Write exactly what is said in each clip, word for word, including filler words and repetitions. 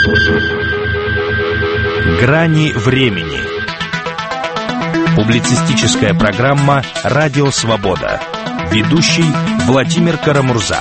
Грани времени. Публицистическая программа «Радио Свобода». Ведущий Владимир Карамурза.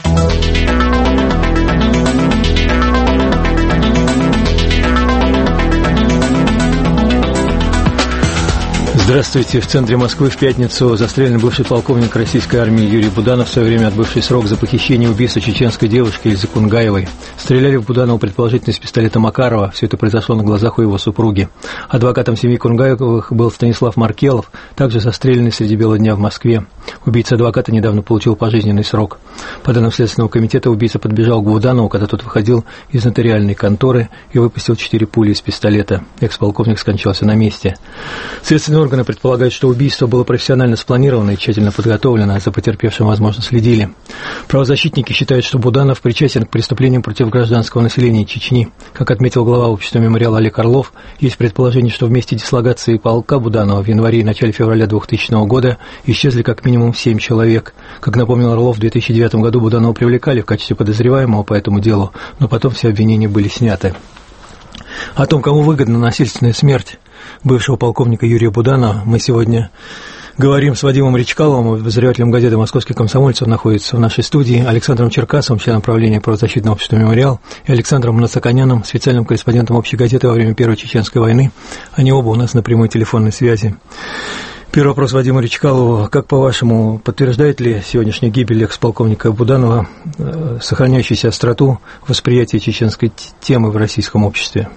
Здравствуйте. В центре Москвы в пятницу застрелен бывший полковник российской армии Юрий Буданов, в свое время отбывший срок за похищение и убийство чеченской девушки Эльзы Кунгаевой. Стреляли в Буданова предположительно из пистолета Макарова. Все это произошло на глазах у его супруги. Адвокатом семьи Кунгаевых был Станислав Маркелов, также застреленный среди бела дня в Москве. Убийца адвоката недавно получил пожизненный срок. По данным Следственного комитета, убийца подбежал к Буданову, когда тот выходил из нотариальной конторы, и выпустил четыре пули из пистолета. Экс-полковник скончался на месте. Следственные органы предполагают, что убийство было профессионально спланировано и тщательно подготовлено, за потерпевшим, возможно, следили. Правозащитники считают, что Буданов причастен к преступлениям против гражданского населения Чечни. Как отметил глава общества «Мемориал» Олег Орлов, есть предположение, что в месте дислокации полка Буданова в январе и начале февраля двухтысячного года исчезли как минимум семь человек. Как напомнил Орлов, в две тысячи девятом году Буданова привлекали в качестве подозреваемого по этому делу, но потом все обвинения были сняты. О том, кому выгодна насильственная смерть бывшего полковника Юрия Буданова, мы сегодня говорим с Вадимом Речкаловым, обозревателем газеты «Московский комсомолец». Он находится в нашей студии, Александром Черкасовым, членом правления правозащитного общества «Мемориал», и Александром Нацаканяном, специальным корреспондентом общей газеты во время Первой Чеченской войны. Они оба у нас на прямой телефонной связи. Первый вопрос Вадиму Речкалову. Как, по-вашему, подтверждает ли сегодняшняя гибель экс-полковника Буданова э, сохраняющуюся остроту восприятия чеченской темы в российском обществе?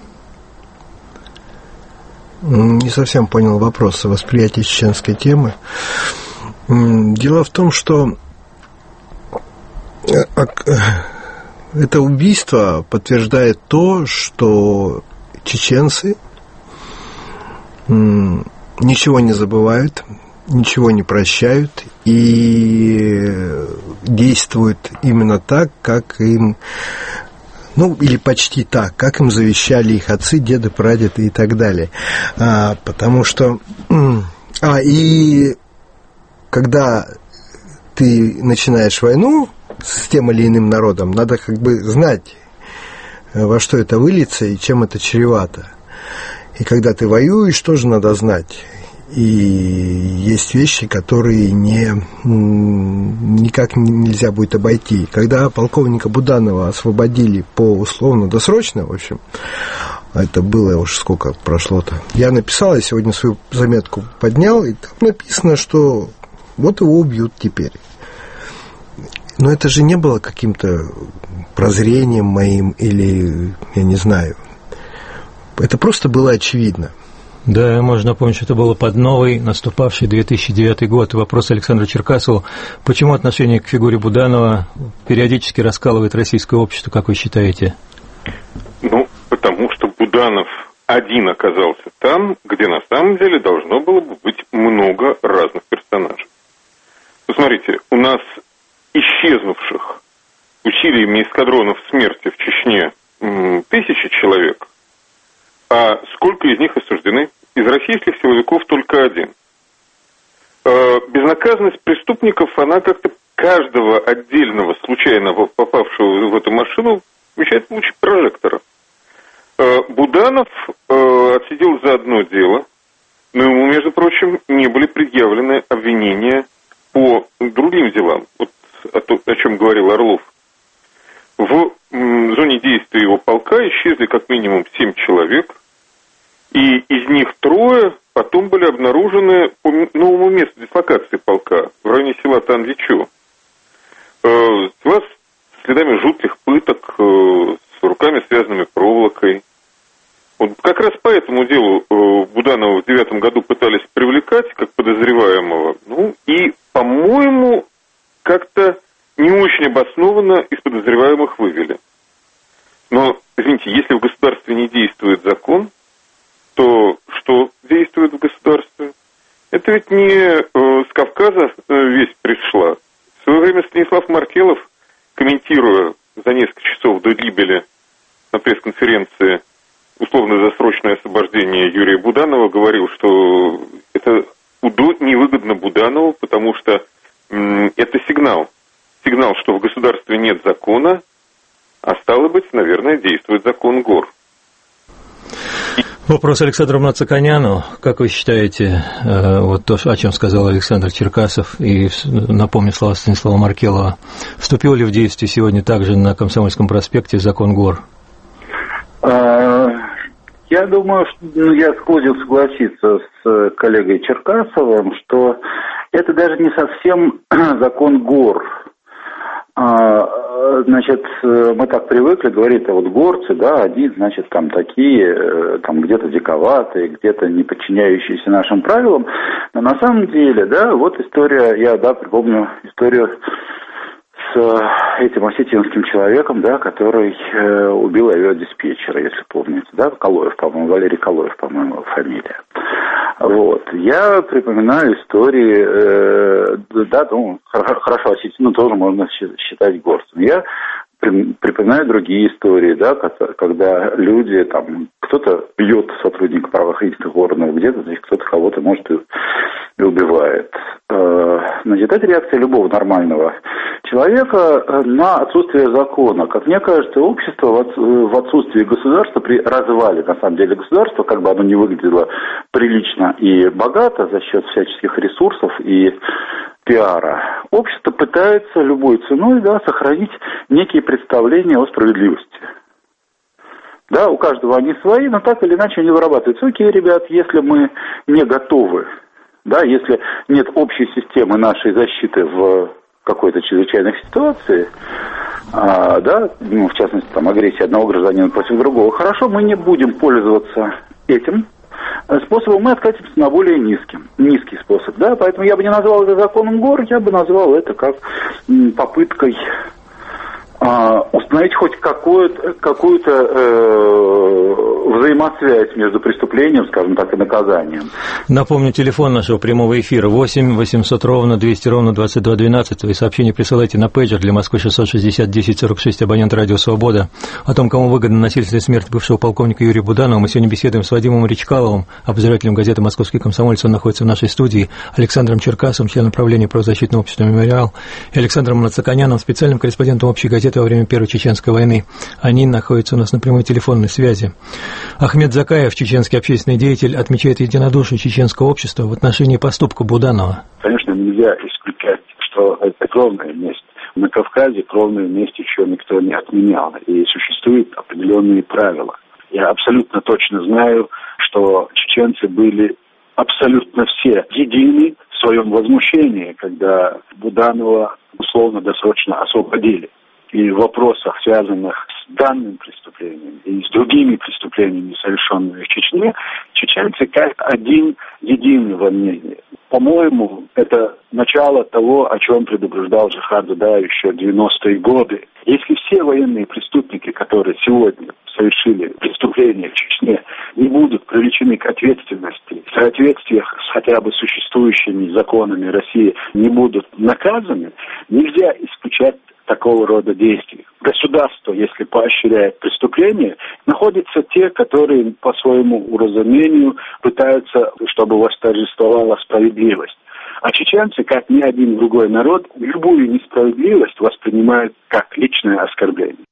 Не совсем понял вопрос о восприятии чеченской темы. Дело в том, что это убийство подтверждает то, что чеченцы ничего не забывают, ничего не прощают и действуют именно так, как им, ну, или почти так, как им завещали их отцы, деды, прадеды и так далее. А, потому что... А, и когда ты начинаешь войну с тем или иным народом, надо как бы знать, во что это выльется и чем это чревато. И когда ты воюешь, тоже надо знать. И есть вещи, которые не, никак нельзя будет обойти. Когда полковника Буданова освободили по условно-досрочно, в общем, это было уж сколько прошло-то. Я написал, я сегодня свою заметку поднял, и там написано, что вот его убьют теперь. Но это же не было каким-то прозрением моим или, я не знаю, это просто было очевидно. Да, можно напомнить, что это было под новый, наступавший две тысячи девятый год. Вопрос Александру Черкасову. Почему отношение к фигуре Буданова периодически раскалывает российское общество, как вы считаете? Ну, потому что Буданов один оказался там, где на самом деле должно было бы быть много разных персонажей. Посмотрите, у нас исчезнувших усилиями эскадронов смерти в Чечне тысячи человек, а сколько из них осуждены? Из российских силовиков только один. Безнаказанность преступников, она как-то каждого отдельного, случайно попавшего в эту машину, помещает в луч прожектора. Буданов отсидел за одно дело, но ему, между прочим, не были предъявлены обвинения по другим делам. Вот о, том, о чем говорил Орлов. В зоне действия его полка исчезли как минимум семь человек, и из них трое потом были обнаружены по новому месту дислокации полка, в районе села Танвичу. Тела с следами жутких пыток, с руками, связанными проволокой. Вот как раз по этому делу Буданова в девятом году пытались привлекать как подозреваемого. Ну и, по-моему, как-то не очень обоснованно из подозреваемых вывели. Но, извините, если в государстве не действует закон, то что действует в государстве? Это ведь не э, с Кавказа э, весть пришла. В свое время Станислав Маркелов, комментируя за несколько часов до гибели на пресс-конференции условно-досрочное освобождение Юрия Буданова, говорил, что это невыгодно Буданову, потому что м, это сигнал. Сигнал, что в государстве нет закона, А стало быть, наверное, действует закон ГОР. Вопрос Александру Нацаканяну. Как вы считаете, вот то, о чем сказал Александр Черкасов, и напомню слова Станислава Маркелова, вступил ли в действие сегодня также на Комсомольском проспекте закон ГОР? Я думаю, что, ну, я склонен согласиться с коллегой Черкасовым, что это даже не совсем закон ГОР. Значит, мы так привыкли говорить, а вот горцы, да, они, значит, там такие, там где-то диковатые, где-то не подчиняющиеся нашим правилам. Но на самом деле, да, вот история, я, да, припомню историю с этим осетинским человеком, да, который э, убил авиадиспетчера, если помните, да, Калоев, по-моему, Валерий Калоев, по-моему, его фамилия. Вот. Я припоминаю истории, э, да, ну, хорошо, осетину тоже можно считать горцем. Я припоминаю другие истории, да, когда люди, там, кто-то бьет сотрудника правоохранительных органов, где-то, значит, кто-то кого-то, может, и, и убивает. Значит, это реакция любого нормального человека на отсутствие закона. Как мне кажется, общество в отсутствии государства, при развале, на самом деле, государства, как бы оно ни выглядело прилично и богато за счет всяческих ресурсов и пиара, общество пытается любой ценой, да, сохранить некие представления о справедливости. Да, у каждого они свои, но так или иначе они вырабатываются. Окей, ребят, если мы не готовы, да, если нет общей системы нашей защиты в какой-то чрезвычайной ситуации, а, да, ну, в частности, там, агрессия одного гражданина против другого, хорошо, мы не будем пользоваться этим способом, мы откатимся на более низким, низкий способ, да, поэтому я бы не назвал это законом ГОР, я бы назвал это как попыткой а, установить хоть какую-то, какую-то э, взаимосвязь между преступлением, скажем так, и наказанием. Напомню, телефон нашего прямого эфира восемь восемьсот ровно двести ровно двадцать два двенадцать. Вы сообщения присылайте на пейджер для Москвы шестьсот шестьдесят десять сорок шесть, абонент радио «Свобода». О том, кому выгодна насильственная смерть бывшего полковника Юрия Буданова, мы сегодня беседуем с Вадимом Речкаловым, обозревателем газеты «Московский комсомолец». Он находится в нашей студии, Александром Черкасовым, членом правления правозащитного общества «Мемориал», и Александром Нацаканяном, специальным корреспондентом общей газеты во время Первой Чеченской войны. Они находятся у нас на прямой телефонной связи. Ахмед Закаев, чеченский общественный деятель, отмечает единодушие чеченского общества в отношении поступка Буданова. Конечно, нельзя исключать, что это кровная месть. На Кавказе кровную месть еще никто не отменял, и существуют определенные правила. Я абсолютно точно знаю, что чеченцы были абсолютно все едины в своем возмущении, когда Буданова условно-досрочно освободили. И в вопросах, связанных с данным преступлением и с другими преступлениями, совершенными в Чечне, чеченцы как один единый во мнении. По-моему, это начало того, о чем предупреждал Джохар Дудаев еще в девяностые годы. Если все военные преступники, которые сегодня совершили преступления в Чечне, не будут привлечены к ответственности, в соответствии с хотя бы существующими законами России не будут наказаны, нельзя исключать такого рода действий. Государство, если поощряет преступления, находятся те, которые по своему уразумению пытаются, чтобы восторжествовала справедливость. А чеченцы, как ни один другой народ, любую несправедливость воспринимают как личное оскорбление.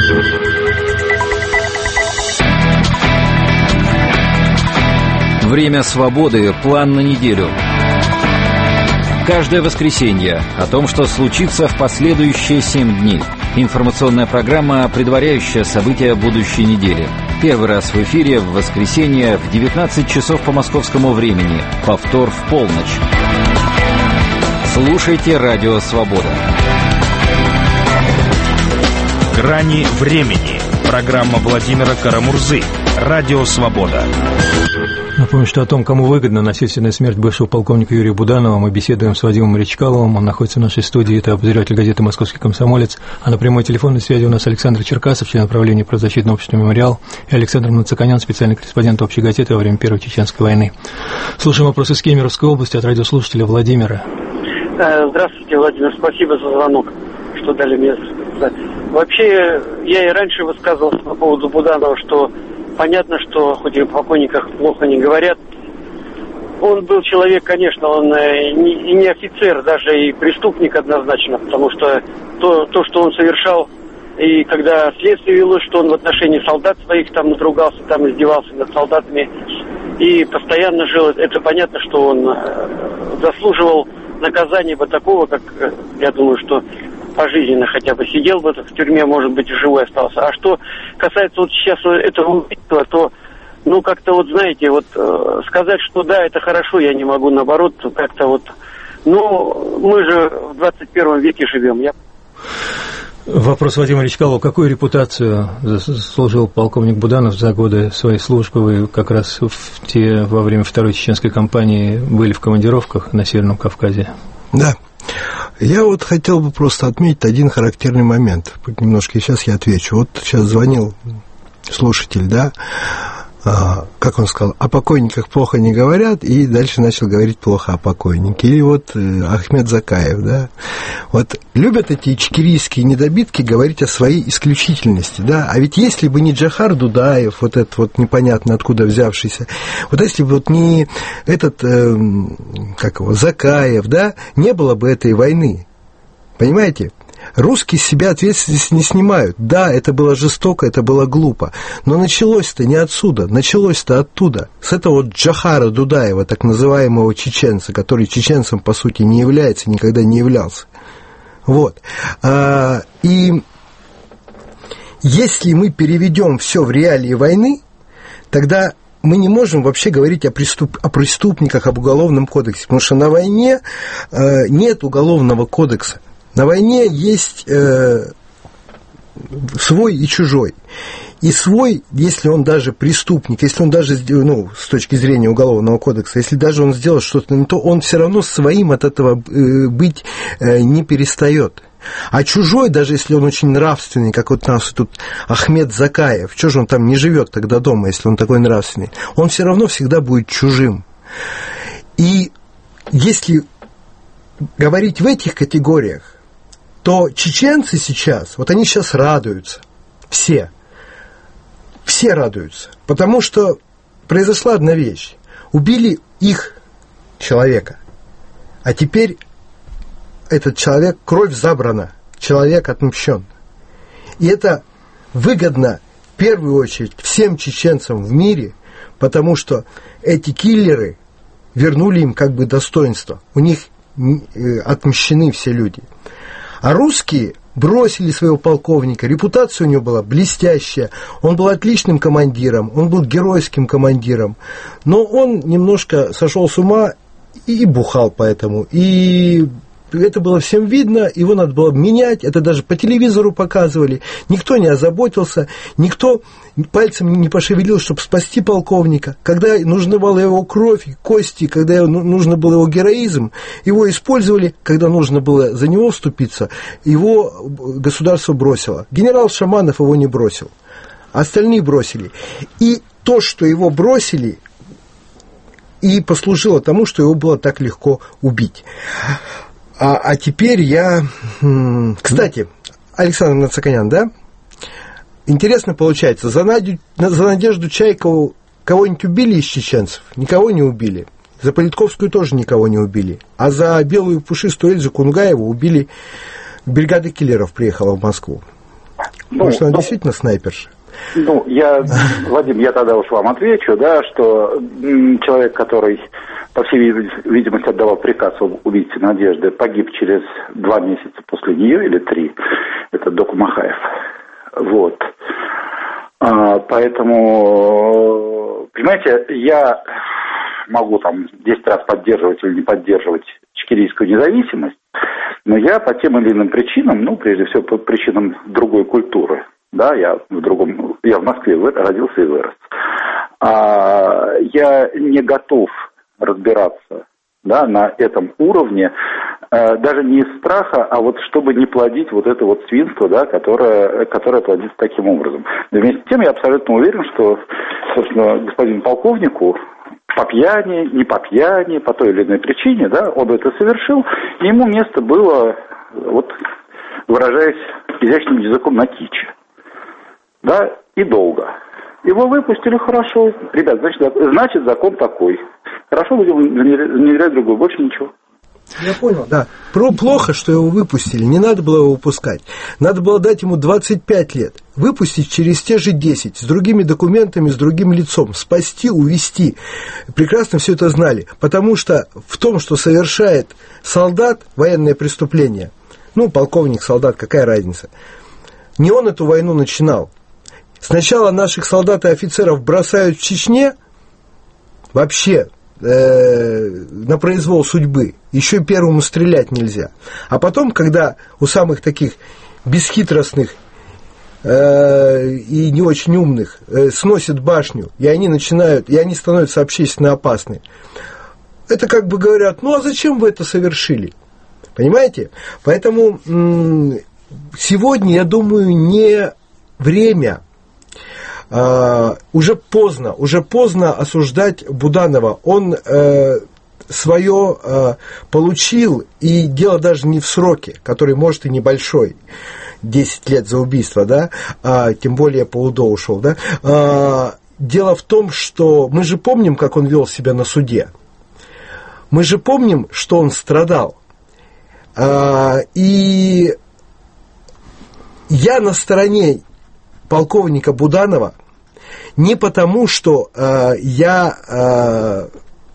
Время свободы. План на неделю. Каждое воскресенье о том, что случится в последующие семь дней. Информационная программа, предваряющая события будущей недели. Первый раз в эфире в воскресенье в девятнадцать часов по московскому времени. Повтор в полночь. Слушайте Радио Свобода. «Грани времени». Программа Владимира Карамурзы. Радио Свобода. Напомню, что о том, кому выгодна насильственная смерть бывшего полковника Юрия Буданова, мы беседуем с Вадимом Речкаловым. Он находится в нашей студии, это обозреватель газеты «Московский комсомолец». А на прямой телефонной связи у нас Александр Черкасов, член правления правозащитного общества «Мемориал», и Александр Нацаканян, специальный корреспондент общей газеты во время Первой Чеченской войны. Слушаем вопросы из Кемеровской области от радиослушателя Владимира. Здравствуйте, Владимир, спасибо за звонок, что дали мне сказать. Вообще, я и раньше высказывался по поводу Буданова, что понятно, что хоть и о покойниках плохо не говорят. Он был человек, конечно, он и не, и не офицер, даже и преступник однозначно, потому что то, то, что он совершал И когда следствие велось, что он в отношении солдат своих там надругался, там издевался над солдатами и постоянно жил, это понятно, что он заслуживал наказания бы такого, как, я думаю, что пожизненно хотя бы сидел бы в тюрьме, может быть, живой остался. А что касается вот сейчас этого убийства, то, ну, как-то вот, знаете, вот э, сказать, что да, это хорошо, я не могу, наоборот, как-то вот, ну, мы же в двадцать первом веке живем. Я... Вопрос Вадима Речкалова. Какую репутацию заслужил полковник Буданов за годы своей службы? Вы как раз в те, во время Второй чеченской кампании были в командировках на Северном Кавказе. Да. Я вот хотел бы просто отметить один характерный момент. Немножко сейчас я отвечу. Вот сейчас звонил слушатель, да, а, как он сказал, о покойниках плохо не говорят, и дальше начал говорить плохо о покойнике. Или вот э, Ахмед Закаев, да. Вот любят эти ичкерийские недобитки говорить о своей исключительности, да. А ведь если бы не Джохар Дудаев, вот этот вот непонятно откуда взявшийся, вот если бы вот не этот, э, как его, Закаев, да, не было бы этой войны. Понимаете? Русские с себя ответственность не снимают. Да, это было жестоко, это было глупо. Но началось-то не отсюда, началось-то оттуда. С этого вот Джохара Дудаева, так называемого чеченца, который чеченцем, по сути, не является, никогда не являлся. Вот. И если мы переведем все в реалии войны, тогда мы не можем вообще говорить о, преступ... о преступниках, об уголовном кодексе. Потому что на войне нет уголовного кодекса. На войне есть э, свой и чужой. И свой, если он даже преступник, если он даже, ну, с точки зрения Уголовного кодекса, если даже он сделал что-то не то, он все равно своим от этого э, быть э, не перестает. А чужой, даже если он очень нравственный, как вот у нас тут Ахмед Закаев, что же он там не живет тогда дома, если он такой нравственный, он все равно всегда будет чужим. И если говорить в этих категориях, то чеченцы сейчас, вот они сейчас радуются, все, все радуются, потому что произошла одна вещь. Убили их человека, а теперь этот человек, кровь забрана, человек отмщен. И это выгодно в первую очередь всем чеченцам в мире, потому что эти киллеры вернули им как бы достоинство, у них отмщены все люди. А русские бросили своего полковника, репутация у него была блестящая, он был отличным командиром, он был геройским командиром, но он немножко сошел с ума и бухал поэтому, и это было всем видно, его надо было менять, это даже по телевизору показывали, никто не озаботился, никто пальцем не пошевелил, чтобы спасти полковника. Когда нужна была его кровь, кости, когда нужно был его героизм, его использовали, когда нужно было за него вступиться, его государство бросило. Генерал Шаманов его не бросил, остальные бросили. И то, что его бросили, и послужило тому, что его было так легко убить. А, а теперь я... Кстати, Александр Нацаканян, да? Интересно получается, за, Надю, за Надежду Чайкову кого-нибудь убили из чеченцев? Никого не убили. За Политковскую тоже никого не убили. А за белую пушистую Эльзу Кунгаеву убили... Бригада киллеров приехала в Москву. Ну, Может, она ну, действительно снайперша? Ну, я, Вадим, я тогда уж вам отвечу, да, что человек, который, по всей видимости, отдавал приказ об убийце Надежды, погиб через два месяца после нее или три. Это Доку Махаев. Вот. А, поэтому, понимаете, я могу там десять раз поддерживать или не поддерживать ичкерийскую независимость, но я по тем или иным причинам, ну, прежде всего, по причинам другой культуры, да, я в другом, я в Москве родился и вырос, а я не готов разбираться, да, на этом уровне, даже не из страха, а вот чтобы не плодить вот это вот свинство, да, которое, которое плодится таким образом. Но вместе с тем я абсолютно уверен, что, собственно, господину полковнику по пьяни, не по пьяни, по той или иной причине, да, он это совершил, и ему место было, вот, выражаясь изящным языком, на киче. Да, и долго. Его выпустили хорошо. Ребят, значит, значит закон такой. Хорошо, будем внедрять другой, больше ничего. Я понял, да. Про плохо, что его выпустили, не надо было его выпускать. Надо было дать ему двадцать пять лет, выпустить через те же десять, с другими документами, с другим лицом, спасти, увести. Прекрасно все это знали, потому что в том, что совершает солдат военное преступление, ну, полковник, солдат, какая разница, не он эту войну начинал. Сначала наших солдат и офицеров бросают в Чечне, вообще, на произвол судьбы, еще первому стрелять нельзя. А потом, когда у самых таких бесхитростных э, и не очень умных э, сносят башню, и они начинают, и они становятся общественно опасны, это как бы говорят, ну а зачем вы это совершили? Понимаете? Поэтому м- сегодня, я думаю, не время. Uh, уже поздно, уже поздно осуждать Буданова. Он uh, свое uh, получил, и дело даже не в сроке, который может и небольшой, десять лет за убийство, да, uh, тем более по УДО ушел, да. Uh, дело в том, что мы же помним, как он вел себя на суде. Мы же помним, что он страдал. Uh, и я на стороне полковника Буданова не потому, что э, я э,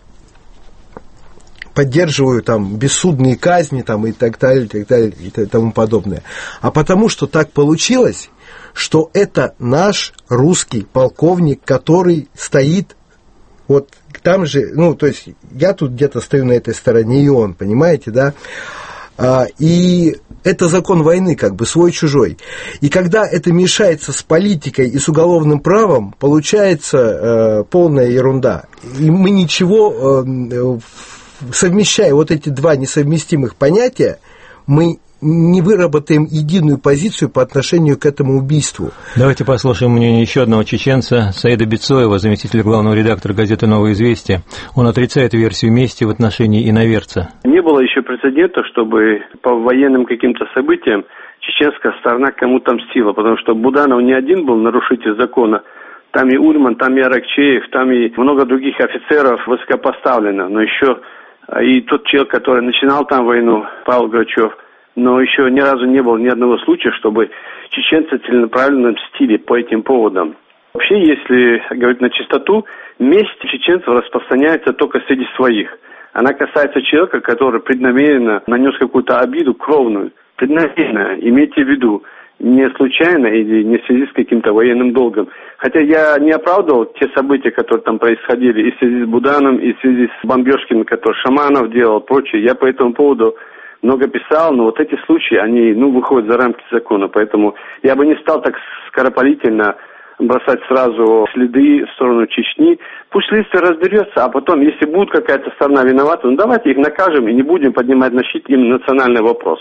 поддерживаю там бессудные казни там, и так далее, и так далее, и тому подобное, а потому, что так получилось, что это наш русский полковник, который стоит вот там же, ну, то есть я тут где-то стою на этой стороне, и он, понимаете, да? И это закон войны, как бы, свой-чужой. И когда это мешается с политикой и с уголовным правом, получается э, полная ерунда. И мы ничего, э, совмещая вот эти два несовместимых понятия, мы не выработаем единую позицию по отношению к этому убийству. Давайте послушаем мнение еще одного чеченца, Саида Бицоева, заместителя главного редактора газеты «Новое известие». Он отрицает версию мести в отношении иноверца. Не было еще прецедента, чтобы по военным каким-то событиям чеченская сторона кому-то мстила, потому что Буданов не один был нарушитель закона. Там и Ульман, там и Аракчеев, там и много других офицеров высокопоставлено. Но еще и тот человек, который начинал там войну, Павел Грачев, но еще ни разу не было ни одного случая, чтобы чеченцы целенаправленно мстили по этим поводам. Вообще, если говорить на чистоту, месть чеченцев распространяется только среди своих. Она касается человека, который преднамеренно нанес какую-то обиду кровную. Преднамеренно, имейте в виду, не случайно или не в связи с каким-то военным долгом. Хотя я не оправдывал те события, которые там происходили, и в связи с Буданом, и в связи с бомбежками, которые Шаманов делал, прочее. Я по этому поводу много писал, но вот эти случаи, они, ну, выходят за рамки закона, поэтому я бы не стал так скоропалительно бросать сразу следы в сторону Чечни. Пусть следствие разберется, а потом, если будет какая-то сторона виновата, ну, давайте их накажем и не будем поднимать на щит им национальный вопрос.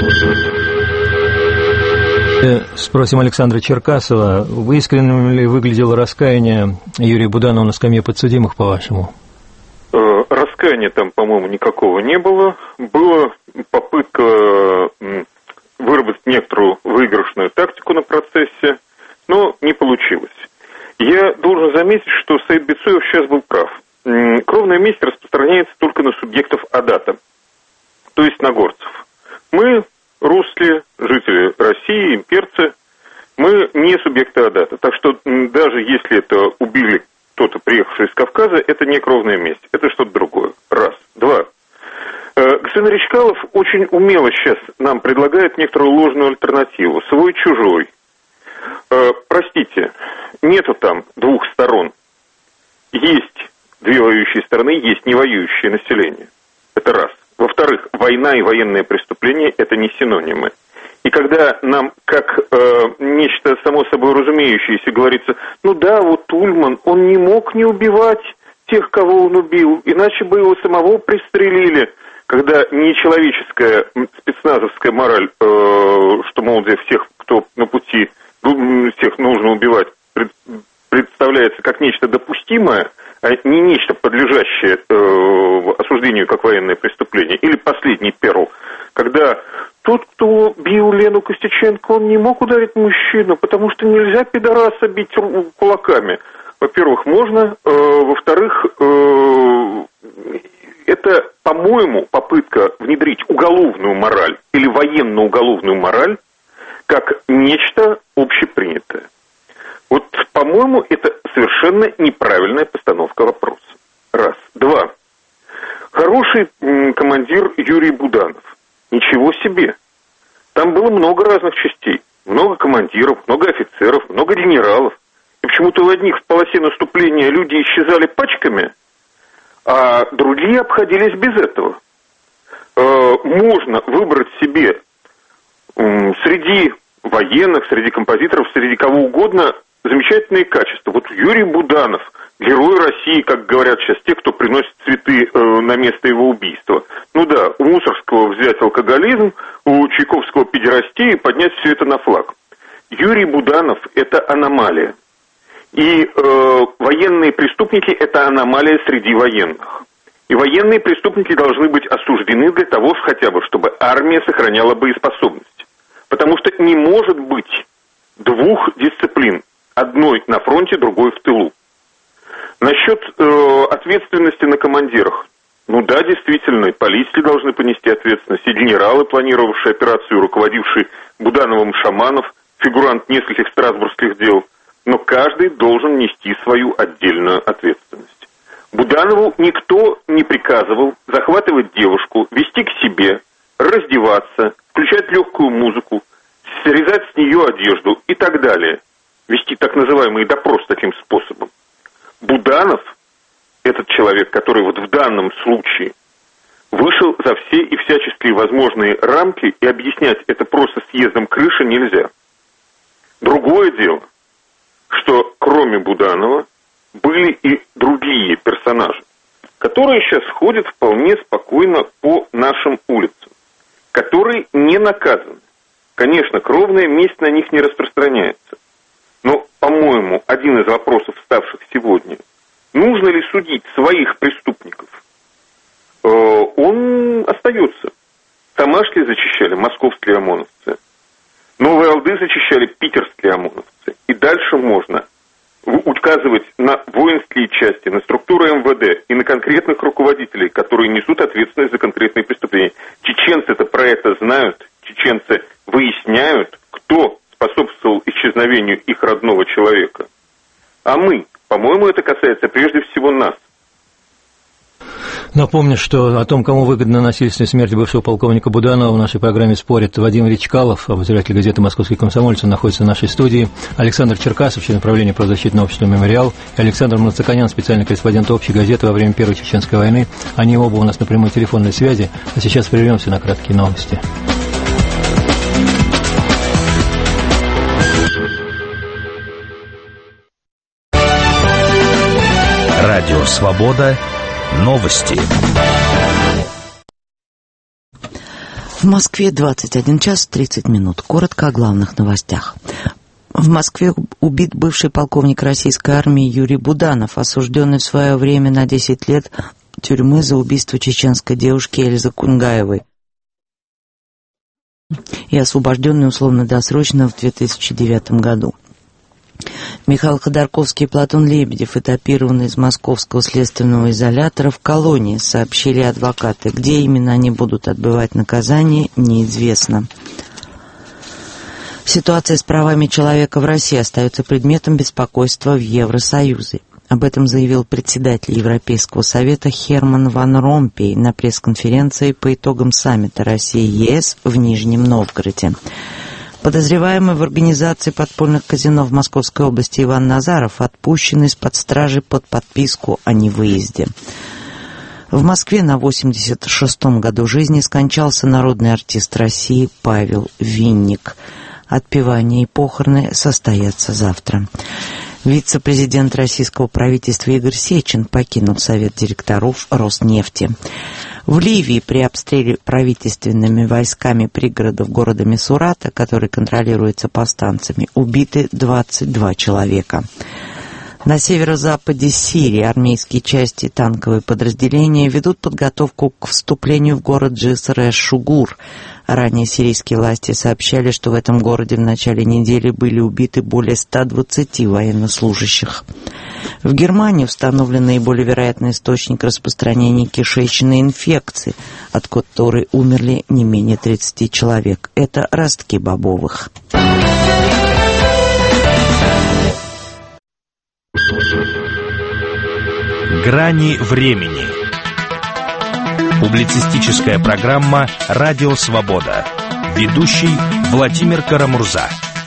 Спросим Александра Черкасова, вы искренним ли выглядело раскаяние Юрия Буданова на скамье подсудимых, по-вашему? Раскаяния там, по-моему, никакого не было. Была попытка выработать некоторую выигрышную тактику на процессе, но не получилось. Я должен заметить, что Саид Бицоев сейчас был прав. Кровная месть распространяется только на субъектов адата, то есть на горцев. Мы, русские, жители России, имперцы, мы не субъекты адата. Так что даже если это убили кто-то, приехавший из Кавказа, это не кровная месть, это что-то другое. Раз. Два. Господин Речкалов очень умело сейчас нам предлагает некоторую ложную альтернативу. Свой-чужой. Простите, нету там двух сторон. Есть две воюющие стороны, есть не воюющее население. Это раз. Во-вторых, война и военные преступления – это не синонимы. И когда нам, как э, нечто само собой разумеющееся, говорится, ну да, вот Ульман, он не мог не убивать тех, кого он убил, иначе бы его самого пристрелили. Когда нечеловеческая спецназовская мораль, э, что, мол, для всех, кто на пути, всех нужно убивать, пред, представляется как нечто допустимое, а не нечто подлежащее э, осуждению как военное преступление. Или последний перл, когда тот, кто бил Лену Костюченко, он не мог ударить мужчину, потому что нельзя пидораса бить кулаками. Во-первых, можно, э, во-вторых, э, это по-моему, попытка внедрить уголовную мораль или военно-уголовную мораль как нечто общепринятое. Вот, по-моему, это совершенно неправильная постановка вопроса. Раз. Два. Хороший м, командир Юрий Буданов. Ничего себе. Там было много разных частей. Много командиров, много офицеров, много генералов. И почему-то у одних в полосе наступления люди исчезали пачками, а другие обходились без этого. Э, можно выбрать себе э, среди военных, среди композиторов, среди кого угодно замечательные качества. Вот Юрий Буданов, герой России, как говорят сейчас те, кто приносит цветы э, на место его убийства. Ну да, у Мусоргского взять алкоголизм, у Чайковского педерастию и поднять все это на флаг. Юрий Буданов – это аномалия. И э, военные преступники – это аномалия среди военных. И военные преступники должны быть осуждены для того, хотя бы, чтобы армия сохраняла боеспособность. Потому что не может быть двух дисциплин. Одной на фронте, другой в тылу. Насчет э, ответственности на командирах. Ну да, действительно, и политики должны понести ответственность, и генералы, планировавшие операцию, руководившие Будановым Шаманов, фигурант нескольких страсбургских дел. Но каждый должен нести свою отдельную ответственность. Буданову никто не приказывал захватывать девушку, вести к себе, раздеваться, включать легкую музыку, срезать с нее одежду и так далее. Вести так называемый допрос таким способом. Буданов, этот человек, который вот в данном случае вышел за все и всяческие возможные рамки, и объяснять это просто съездом крыши нельзя. Другое дело, что кроме Буданова были и другие персонажи, которые сейчас ходят вполне спокойно по нашим улицам, которые не наказаны. Конечно, кровная месть на них не распространяется. Но, по-моему, один из вопросов, вставших сегодня, нужно ли судить своих преступников, э, он остается. Тамашли зачищали московские ОМОНовцы, Новые Алды зачищали питерские ОМОНовцы. И дальше можно указывать на воинские части, на структуру эм вэ дэ и на конкретных руководителей, которые несут ответственность за конкретные преступления. Чеченцы-то про это знают, чеченцы выясняют, кто способствовал исчезновению их родного человека. А мы, по-моему, это касается прежде всего нас. Напомню, что о том, кому выгодна насильственная смерть бывшего полковника Буданова, в нашей программе спорит Вадим Речкалов, обозреватель газеты «Московский комсомолец», он находится в нашей студии, Александр Черкасов, член правления правозащитного общества «Мемориал», и Александр Мацаканян, специальный корреспондент общей газеты во время Первой Чеченской войны. Они оба у нас на прямой телефонной связи. А сейчас прервемся на краткие новости. Радио «Свобода». Новости. В Москве двадцать один час тридцать минут. Коротко о главных новостях. В Москве убит бывший полковник российской армии Юрий Буданов, осужденный в свое время на десять лет тюрьмы за убийство чеченской девушки Эльзы Кунгаевой и освобожденный условно-досрочно в две тысячи девятом году. Михаил Ходорковский и Платон Лебедев этапированы из московского следственного изолятора в колонии, сообщили адвокаты. Где именно они будут отбывать наказание, неизвестно. Ситуация с правами человека в России остается предметом беспокойства в Евросоюзе. Об этом заявил председатель Европейского совета Херман ван Ромпей на пресс-конференции по итогам саммита России-ЕС в Нижнем Новгороде. Подозреваемый в организации подпольных казино в Московской области Иван Назаров отпущен из-под стражи под подписку о невыезде. В Москве на восемьдесят шестом году жизни скончался народный артист России Павел Винник. Отпевание и похороны состоятся завтра. Вице-президент российского правительства Игорь Сечин покинул совет директоров Роснефти. В Ливии при обстреле правительственными войсками пригородов города Мисурата, который контролируется повстанцами, убиты двадцать два человека. На северо-западе Сирии армейские части и танковые подразделения ведут подготовку к вступлению в город Джиср-эш-Шугур. Ранее сирийские власти сообщали, что в этом городе в начале недели были убиты более ста двадцати военнослужащих. В Германии установлен наиболее вероятный источник распространения кишечной инфекции, от которой умерли не менее тридцати человек. Это ростки бобовых. Грани времени. Публицистическая программа «Радио Свобода». Ведущий Владимир Карамурза.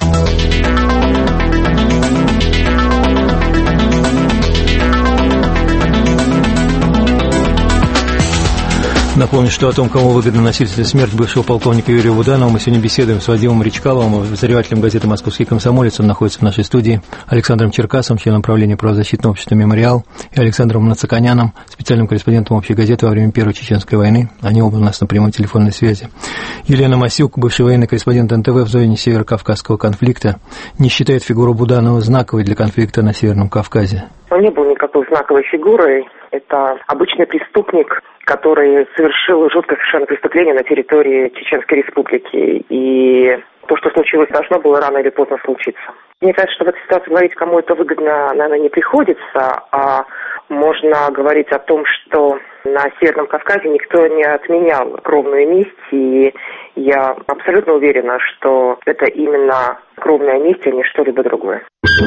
Напомню, что о том, кому выгодно насильственная смерть бывшего полковника Юрия Буданова, мы сегодня беседуем с Вадимом Речкаловым, обозревателем газеты «Московский комсомолец». Он находится в нашей студии. Александром Черкасом, членом правления правозащитного общества «Мемориал», и Александром Нацаканяном, специальным корреспондентом общей газеты во время Первой Чеченской войны. Они оба у нас на прямой телефонной связи. Елена Масюк, бывший военный корреспондент эн тэ вэ в зоне северо-кавказского конфликта, не считает фигуру Буданова знаковой для конфликта на Северном Кавказе. Он не был никакой знаковой фигурой. Это обычный преступник, который совершил жуткое совершенно преступление на территории Чеченской Республики. И то, что случилось, должно было рано или поздно случиться. Мне кажется, что в этой ситуации говорить, кому это выгодно, наверное, не приходится, а можно говорить о том, что на Северном Кавказе никто не отменял кровную месть, и я абсолютно уверена, что это именно кровная месть, а не что-либо другое.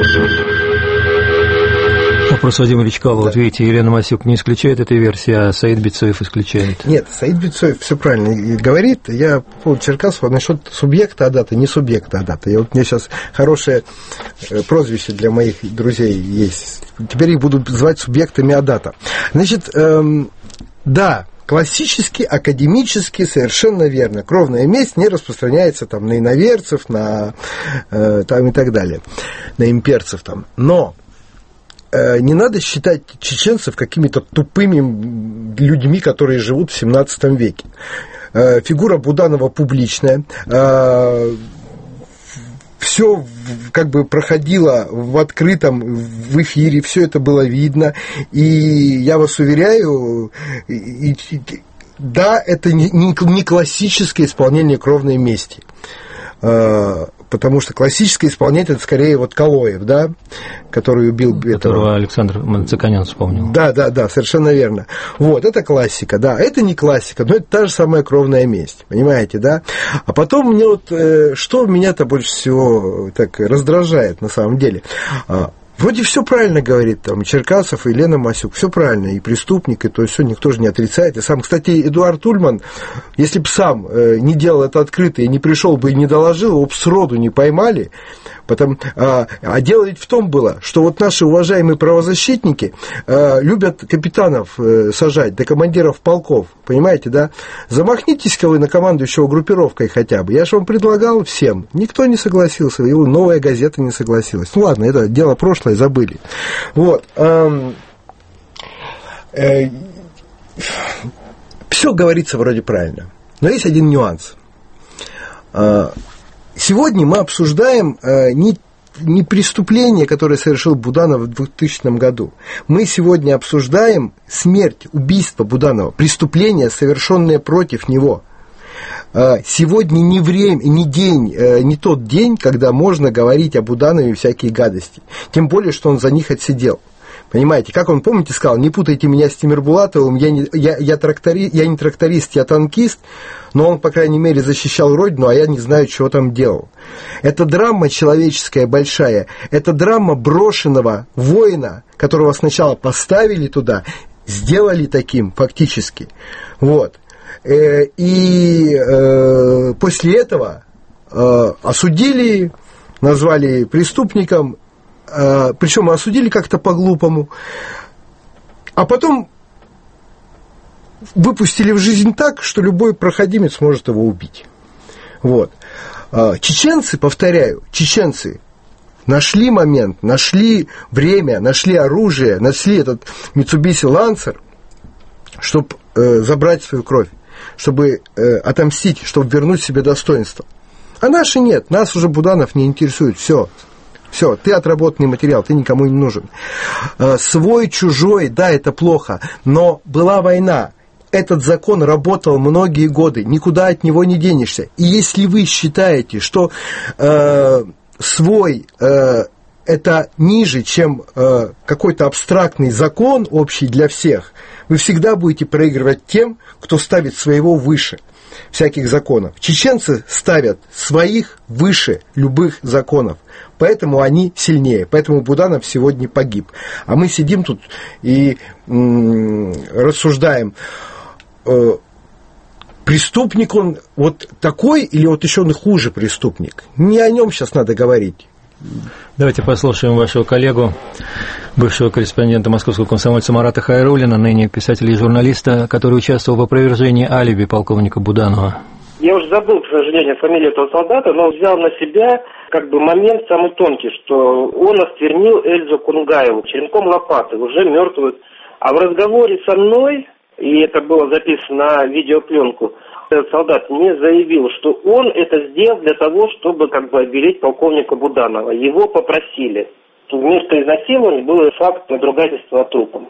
Вопрос Вадима Речкалова. Да. Вот видите, Елена Масюк не исключает этой версии, а Саид Бицоев исключает. Нет, Саид Бицоев все правильно говорит. Я по поводу Черкасова насчет субъекта Адата, не субъекта Адата. Я вот, у меня сейчас хорошее прозвище для моих друзей есть. Теперь их будут звать субъектами Адата. Значит, эм, да, классически, академически, совершенно верно. Кровная месть не распространяется там, на иноверцев, на, э, там, и так далее, на имперцев. Там. Но не надо считать чеченцев какими-то тупыми людьми, которые живут в семнадцатом веке. Фигура Буданова публичная. Все как бы проходило в открытом, в эфире, все это было видно. И я вас уверяю, да, это не классическое исполнение кровной мести. Потому что классическое исполнение это скорее вот Калоев, да, который убил которого этого. Александр Нацаканян вспомнил. Да, да, да, совершенно верно. Вот, это классика, да, это не классика, но это та же самая кровная месть, понимаете, да. А потом мне вот, э, что меня-то больше всего так раздражает на самом деле. Вроде все правильно говорит там Черкасов и Лена Масюк, все правильно, и преступник, и то есть все никто же не отрицает. И сам, кстати, Эдуард Ульман, если бы сам э, не делал это открыто и не пришел бы и не доложил, его бы сроду не поймали. Потому, а, а дело ведь в том было, что вот наши уважаемые правозащитники э, любят капитанов э, сажать, до командиров полков, понимаете, да? Замахнитесь-ка вы на командующего группировкой хотя бы. Я же вам предлагал всем, никто не согласился, и Новая газета не согласилась. Ну ладно, это дело прошлое, забыли. Вот. Эм, э, все говорится вроде правильно, но есть один нюанс. Э, Сегодня мы обсуждаем э, не, не преступление, которое совершил Буданов в двухтысячном году. Мы сегодня обсуждаем смерть, убийство Буданова, преступление, совершенное против него. Э, сегодня не время, не день, э, не тот день, когда можно говорить о Буданове всякие гадости. Тем более, что он за них отсидел. Понимаете, как он, помните, сказал, не путайте меня с Тимирбулатовым, я не, я, я, трактори, я не тракторист, я танкист, но он, по крайней мере, защищал Родину, а я не знаю, чего там делал. Это драма человеческая большая, это драма брошенного воина, которого сначала поставили туда, сделали таким фактически. Вот. И э, после этого э, осудили, назвали преступником, причем осудили как-то по-глупому, а потом выпустили в жизнь так, что любой проходимец может его убить. Вот. Чеченцы, повторяю, чеченцы нашли момент, нашли время, нашли оружие, нашли этот Mitsubishi Lancer, чтобы э, забрать свою кровь, чтобы э, отомстить, чтобы вернуть себе достоинство. А наши нет, нас уже Буданов не интересует, все. Все, ты отработанный материал, ты никому не нужен. Свой, чужой, да, это плохо, но была война. Этот закон работал многие годы, никуда от него не денешься. И если вы считаете, что э, свой, э, это ниже, чем э, какой-то абстрактный закон, общий для всех, вы всегда будете проигрывать тем, кто ставит своего выше всяких законов. Чеченцы ставят своих выше любых законов, поэтому они сильнее, поэтому Буданов сегодня погиб. А мы сидим тут и м- рассуждаем, э, преступник он вот такой или вот еще он хуже преступник. Не о нем сейчас надо говорить. Давайте послушаем вашего коллегу, бывшего корреспондента московского комсомольца Марата Хайруллина, ныне писателя и журналиста, который участвовал в опровержении алиби полковника Буданова. Я уже забыл, к сожалению, фамилию этого солдата, но взял на себя как бы момент самый тонкий, что он осквернил Эльзу Кунгаеву черенком лопаты, уже мертвую. А в разговоре со мной, и это было записано на видеопленку, этот солдат не заявил, что он это сделал для того, чтобы как бы обелить полковника Буданова. Его попросили. Вместо изнасилования был факт надругательства трупом.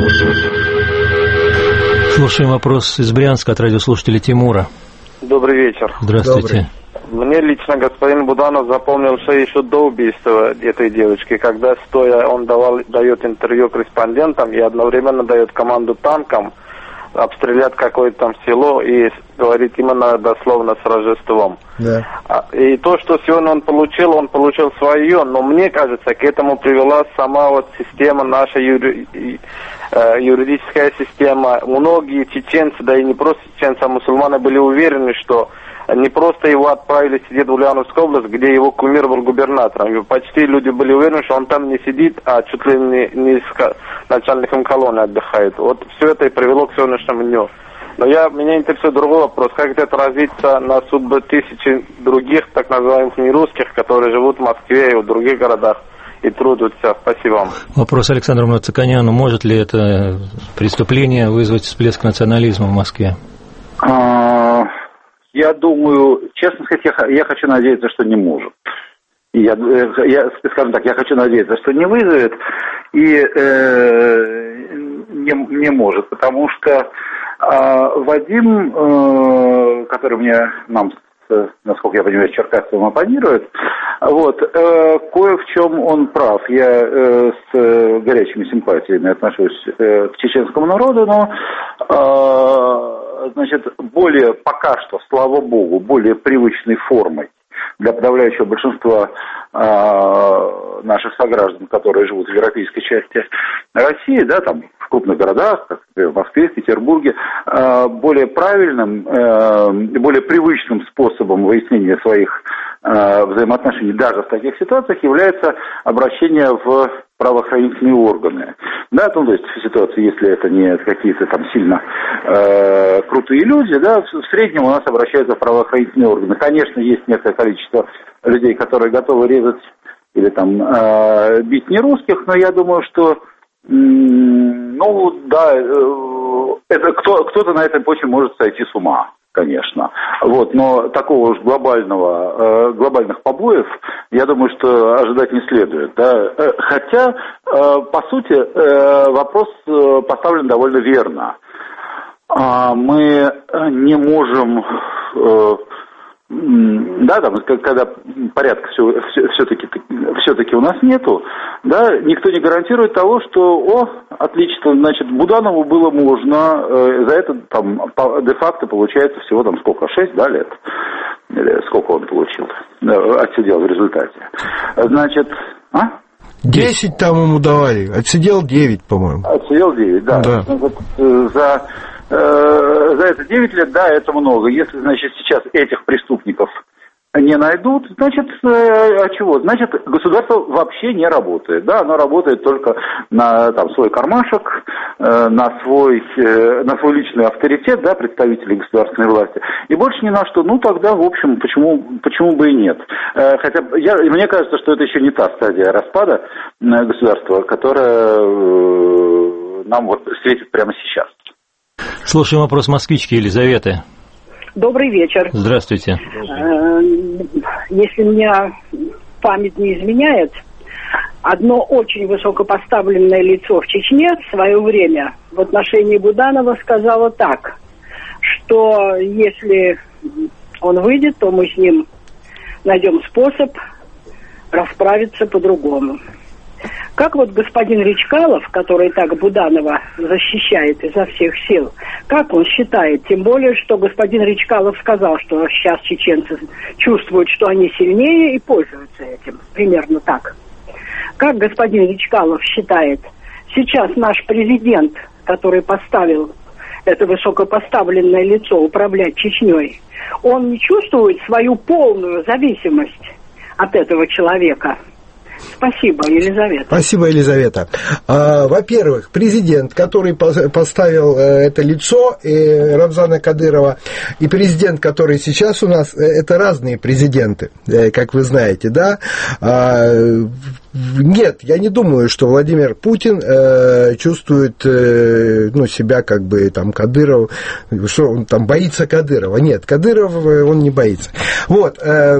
Слушаем вопрос из Брянска от радиослушателя Тимура. Добрый вечер. Здравствуйте. Добрый. Мне лично господин Буданов запомнился еще до убийства этой девочки, когда стоя он давал, дает интервью корреспондентам и одновременно дает команду танкам обстрелять какое-то там село и говорит именно дословно с Рождеством. Да. И то, что сегодня он получил, он получил свое, но мне кажется, к этому привела сама вот система, наша юри... юридическая система. Многие чеченцы, да и не просто чеченцы, а мусульмане были уверены, что не просто его отправили сидеть в Ульяновскую область, где его кумир был губернатором. И почти люди были уверены, что он там не сидит, а чуть ли не, не с начальником колонии отдыхает. Вот все это и привело к сегодняшнему дню. Но я, меня интересует другой вопрос. Как это отразится на судьбы тысячи других, так называемых нерусских, которые живут в Москве и в других городах и трудятся? Спасибо вам. Вопрос Александру Нацаканяну. Может ли это преступление вызвать всплеск национализма в Москве? Я думаю, честно сказать, я, я хочу надеяться, что не может. Я, я, скажем так, я хочу надеяться, что не вызовет и э, не, не может, потому что э, Вадим, э, который мне, нам, насколько я понимаю, с Черкасовым оппонирует, вот, э, кое в чем он прав. Я э, с э, горячими симпатиями отношусь э, к чеченскому народу, но э, значит, более, пока что, слава богу, более привычной формой для подавляющего большинства э, наших сограждан, которые живут в европейской части России, да, там, в крупных городах, как в Москве, в Петербурге, э, более правильным, э, более привычным способом выяснения своих э, взаимоотношений даже в таких ситуациях является обращение в правоохранительные органы. Да, ну, то есть в ситуации, если это не какие-то там сильно э, крутые люди, да, в, в среднем у нас обращаются в правоохранительные органы. Конечно, есть некоторое количество людей, которые готовы резать или там э, бить нерусских, но я думаю, что м- ну да, э, это кто, кто-то на этой почве может сойти с ума. Конечно. Вот, но такого уж глобального, э, глобальных побоев, я думаю, что ожидать не следует. Да? Хотя, э, по сути, э, вопрос поставлен довольно верно. А мы не можем... Э, да, там, когда порядка все, все, все-таки, все-таки у нас нету, да, никто не гарантирует того, что, о, отлично, значит, Буданову было можно, э, за это там де-факто получается всего там сколько, шесть, да, лет, или сколько он получил, отсидел в результате. Значит, а? Десять там ему давали, отсидел девять, по-моему. Отсидел девять, да. да. Вот, э, за... За это девять лет, да, это много. Если, значит, сейчас этих преступников не найдут, значит, а чего? Значит, государство вообще не работает. Да, оно работает только на там, свой кармашек, на свой, на свой личный авторитет, да, представителей государственной власти. И больше ни на что. Ну, тогда, в общем, почему, почему бы и нет. Хотя я, мне кажется, что это еще не та стадия распада государства, которая нам вот светит прямо сейчас. Слушаем вопрос москвички Елизаветы. Добрый вечер. Здравствуйте. Если меня память не изменяет, одно очень высокопоставленное лицо в Чечне в свое время в отношении Буданова сказало так, что если он выйдет, то мы с ним найдем способ расправиться по-другому. Как вот господин Речкалов, который так Буданова защищает изо всех сил, как он считает, тем более, что господин Речкалов сказал, что сейчас чеченцы чувствуют, что они сильнее и пользуются этим, примерно так. Как господин Речкалов считает, сейчас наш президент, который поставил это высокопоставленное лицо управлять Чечней, он не чувствует свою полную зависимость от этого человека? Спасибо, Елизавета. Спасибо, Елизавета. А, во-первых, президент, который поставил это лицо, э, Рамзана Кадырова, и президент, который сейчас у нас, это разные президенты, э, как вы знаете, да? А, нет, я не думаю, что Владимир Путин э, чувствует э, ну, себя как бы там Кадыров, что он там боится Кадырова. Нет, Кадыров он не боится. Вот. Э,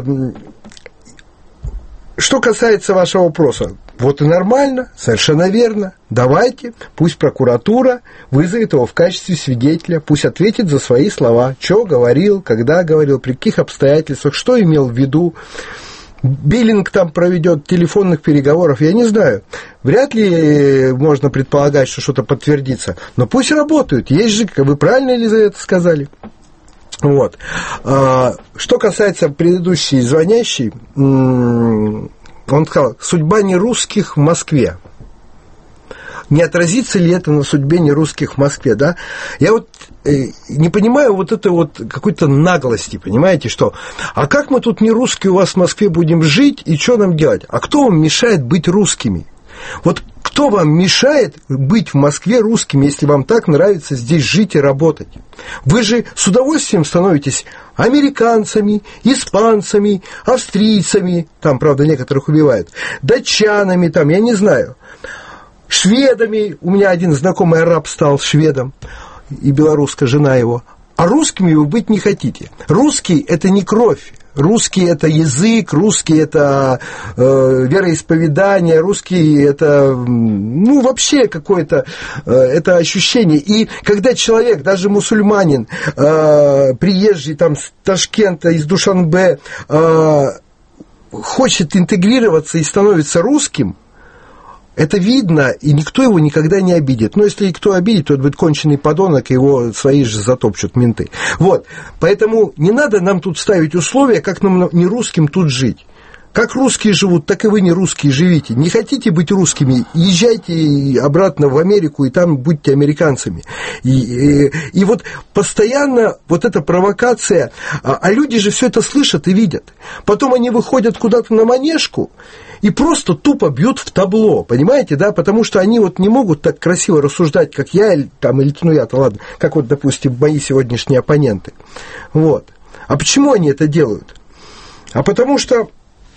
Что касается вашего вопроса, вот и нормально, совершенно верно. Давайте, пусть прокуратура вызовет его в качестве свидетеля, пусть ответит за свои слова, что говорил, когда говорил, при каких обстоятельствах, что имел в виду. Биллинг там проведет, телефонных переговоров, я не знаю. Вряд ли можно предполагать, что что-то подтвердится. Но пусть работают. Есть же, как вы правильно, Елизавета, сказали. Вот. Что касается предыдущей звонящей, он сказал, судьба нерусских в Москве. Не отразится ли это на судьбе нерусских в Москве, да? Я вот не понимаю вот этой вот какой-то наглости, понимаете, что а как мы тут не русские у вас в Москве будем жить и что нам делать? А кто вам мешает быть русскими? Вот кто вам мешает быть в Москве русскими, если вам так нравится здесь жить и работать? Вы же с удовольствием становитесь американцами, испанцами, австрийцами, там, правда, некоторых убивают, датчанами, там, я не знаю, шведами, у меня один знакомый араб стал шведом, и белорусская жена его, а русскими вы быть не хотите. Русский – это не кровь. Русский – это язык, русский – это э, вероисповедание, русский – это, ну, вообще какое-то э, это ощущение. И когда человек, даже мусульманин, э, приезжий там с Ташкента, из Душанбе, э, хочет интегрироваться и становится русским, это видно, и никто его никогда не обидит. Но если кто обидит, то это будет конченый подонок, и его свои же затопчут менты. Вот. Поэтому не надо нам тут ставить условия, как нам не русским тут жить. Как русские живут, так и вы не русские живите. Не хотите быть русскими, езжайте обратно в Америку, и там будьте американцами. И, и, и вот постоянно вот эта провокация, а, а люди же все это слышат и видят. Потом они выходят куда-то на манежку, и просто тупо бьют в табло, понимаете, да, потому что они вот не могут так красиво рассуждать, как я, или, там, или, ну я-то, ладно, как вот, допустим, мои сегодняшние оппоненты, вот. А почему они это делают? А потому что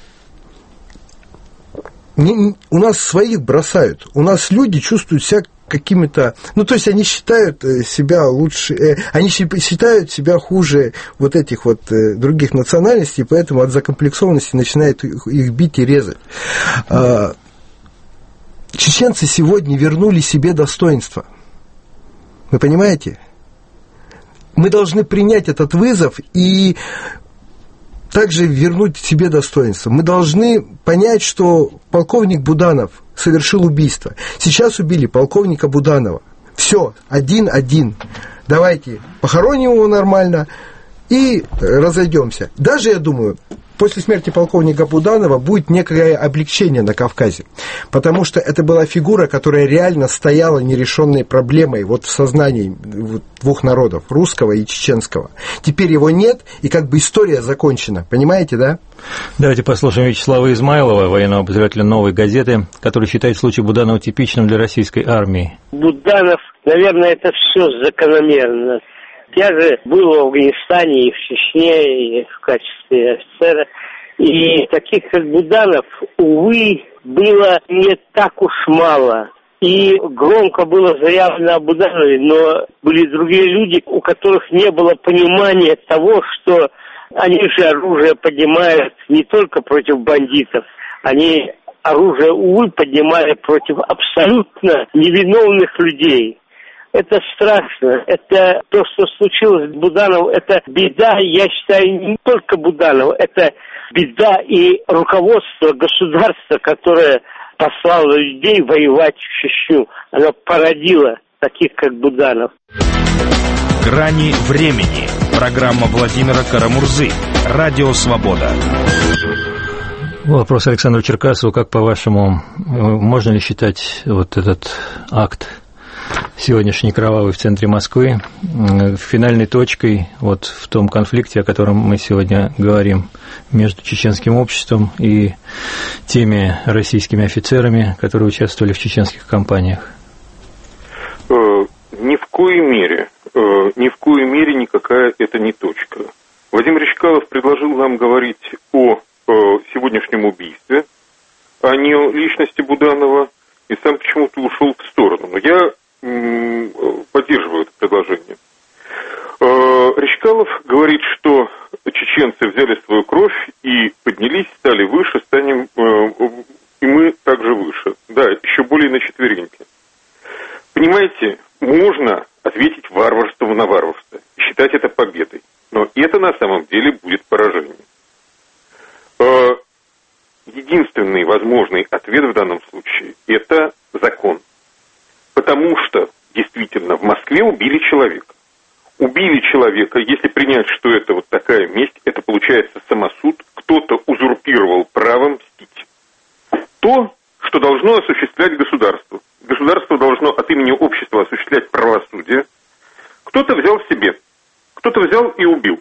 не, у нас своих бросают, у нас люди чувствуют себя какими-то, ну, то есть они считают себя лучше, э, они считают себя хуже вот этих вот э, других национальностей, поэтому от закомплексованности начинают их, их бить и резать. А, чеченцы сегодня вернули себе достоинство. Вы понимаете? Мы должны принять этот вызов и также вернуть себе достоинство. Мы должны понять, что полковник Буданов совершил убийство. Сейчас убили полковника Буданова. Все, один-один. Давайте похороним его нормально и разойдемся. Даже, я думаю, после смерти полковника Буданова будет некое облегчение на Кавказе, потому что это была фигура, которая реально стояла нерешенной проблемой вот в сознании двух народов, русского и чеченского. Теперь его нет, и как бы история закончена, понимаете, да? Давайте послушаем Вячеслава Измайлова, военного обозревателя «Новой газеты», который считает случай Буданова типичным для российской армии. Буданов, наверное, это все закономерно. Я же был в Афганистане и в Чечне, и в качестве офицера. И таких, как Буданов, увы, было не так уж мало. И громко было заявлено о Буданове, но были другие люди, у которых не было понимания того, что они же оружие поднимают не только против бандитов, они оружие, увы, поднимали против абсолютно невиновных людей. это страшно. Это то, что случилось с Будановым, это беда, я считаю, не только Буданова, это беда и руководство государства, которое послало людей воевать в Чечню. Оно породило таких, как Буданов. «Грани времени». Программа Владимира Карамурзы. Радио «Свобода». Вопрос Александру Черкасову. Как, по-вашему, можно ли считать вот этот акт сегодняшний кровавый в центре Москвы финальной точкой вот в том конфликте, о котором мы сегодня говорим, между чеченским обществом и теми российскими офицерами, которые участвовали в чеченских кампаниях? Ни в коей мере, ни в коей мере никакая это не точка. Владимир Чкалов предложил нам говорить о сегодняшнем убийстве, а не о личности Буданова, и сам почему-то ушел в сторону. Но я поддерживаю это предложение. Речкалов говорит, что чеченцы взяли свою кровь и поднялись, стали выше, станем и мы также выше. Да, еще более на четвереньки. Понимаете, можно ответить варварство на варварство и считать это победой. Но это на самом деле будет поражением. Единственный возможный ответ в данном случае – это закон. Потому что, действительно, в Москве убили человека. Убили человека, если принять, что это вот такая месть, это получается самосуд, кто-то узурпировал право мстить. То, что должно осуществлять государство. Государство должно от имени общества осуществлять правосудие. Кто-то взял себе, кто-то взял и убил.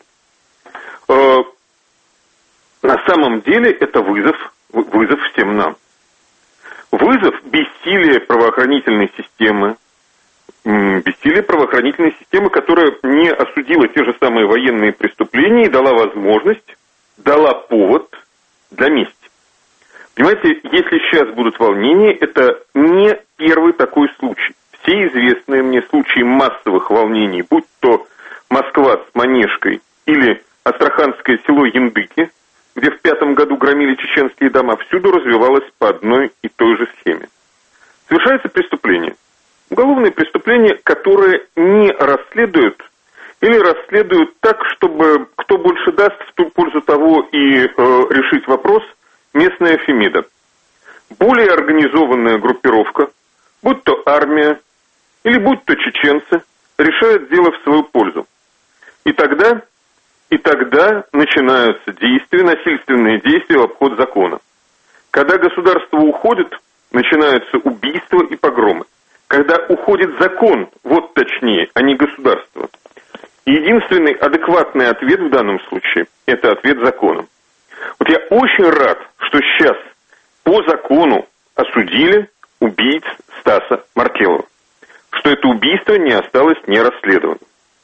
На самом деле это вызов, вызов всем нам. Вызов бессилия правоохранительной системы, бессилие правоохранительной системы, которая не осудила те же самые военные преступления и дала возможность, дала повод для мести. Понимаете, если сейчас будут волнения, это не первый такой случай. Все известные мне случаи массовых волнений, будь то Москва с Манежкой или астраханское село Яндыки, где в пятом году громили чеченские дома, всюду развивалось по одной и той же схеме. Совершается преступление. Уголовное преступление, которое не расследуют или расследуют так, чтобы кто больше даст в ту пользу того и э, решить вопрос, местная Фемида. Более организованная группировка, будь то армия или будь то чеченцы, решает дело в свою пользу. И тогда, и тогда начинаются действия, насильственные действия в обход закона. Когда государство уходит, начинаются убийства и погромы. Когда уходит закон, вот точнее, а не государство. Единственный адекватный ответ в данном случае – это ответ законом. Вот я очень рад, что сейчас по закону осудили убийц Стаса Маркелова. Что это убийство не осталось нерасследованным.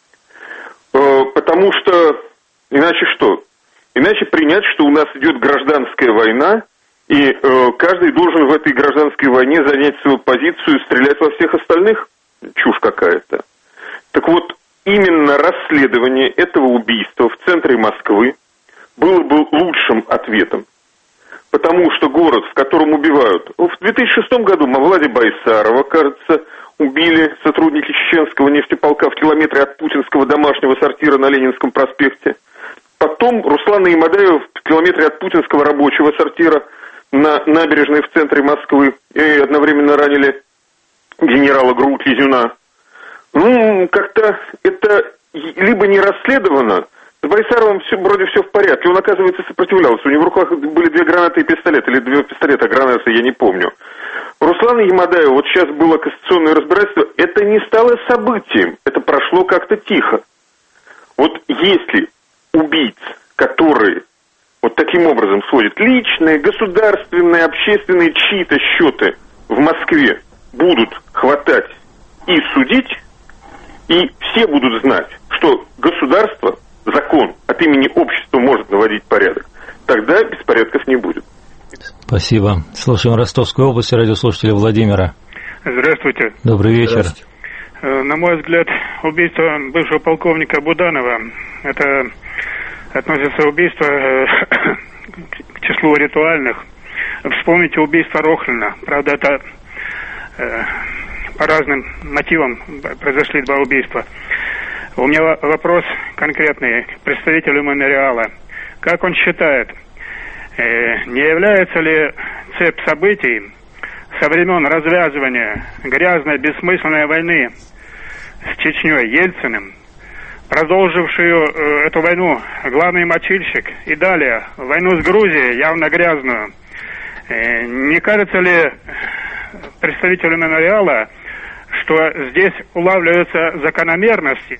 Потому что, иначе что? Иначе принять, что у нас идет гражданская война, и э, каждый должен в этой гражданской войне занять свою позицию и стрелять во всех остальных? Чушь какая-то. Так вот, именно расследование этого убийства в центре Москвы было бы лучшим ответом. Потому что город, в котором убивают... В две тысячи шестом году Мавлади Байсарова, кажется, убили сотрудники чеченского нефтеполка в километре от путинского домашнего сортира на Ленинском проспекте. Потом Руслана Имадаева в километре от путинского рабочего сортира на набережной в центре Москвы, и одновременно ранили генерала Грут-Езюна. Ну, как-то это либо не расследовано, с Байсаровым все, вроде все в порядке, он, оказывается, сопротивлялся. У него в руках были две гранаты и пистолет, или две пистолета, гранаты, я не помню. Руслана Ямадаева, вот сейчас было кассационное разбирательство, это не стало событием, это прошло как-то тихо. Вот если убийц, которые вот таким образом сводят личные, государственные, общественные чьи-то счеты в Москве, будут хватать и судить, и все будут знать, что государство, закон от имени общества может наводить порядок, тогда беспорядков не будет. Спасибо. Слушаем Ростовскую область, радиослушателя Владимира. Здравствуйте. Добрый вечер. На мой взгляд, убийство бывшего полковника Буданова, это относится убийство к числу ритуальных. Вспомните убийство Рохлина. Правда, это по разным мотивам произошли два убийства. У меня вопрос конкретный к представителю мемориала. Как он считает, не является ли цепь событий со времен развязывания грязной, бессмысленной войны с Чечней Ельциным, продолжившую э, эту войну главный мочильщик, и далее войну с Грузией, явно грязную, э, не кажется ли представителю мемориала, что здесь улавливаются закономерности?